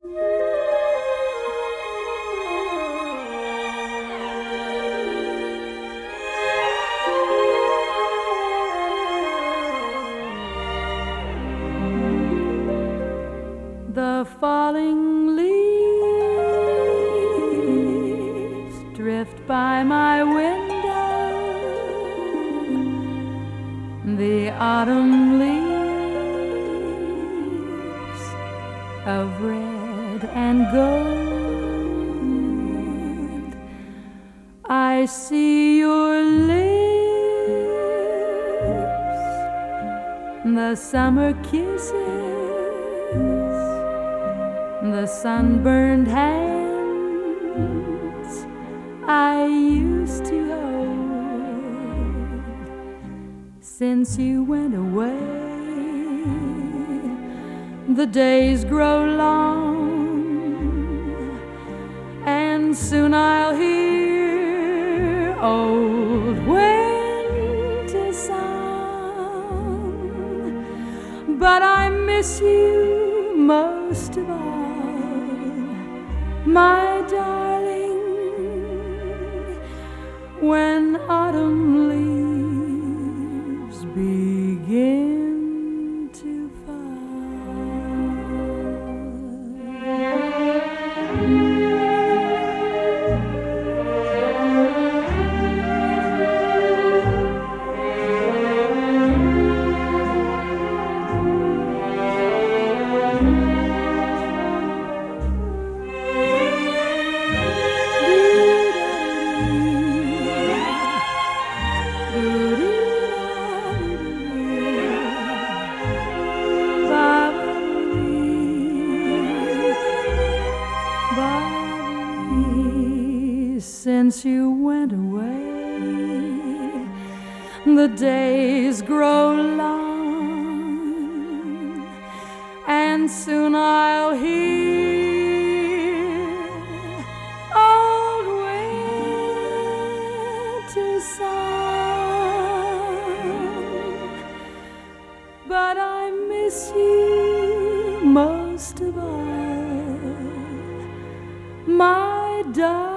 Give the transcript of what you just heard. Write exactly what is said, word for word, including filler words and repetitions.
The falling leaves drift by my window, the autumn leaves of red and gold. I see your lips, the summer kisses, the sunburned hands I used to hold. Since you went away, the days grow long, and soon I'll hear old winter song. But I miss you most of all, my darling, when autumn leaves begin to Since you went away, the days grow long, and soon I'll hear old winter song. But I miss you most of all, my darling.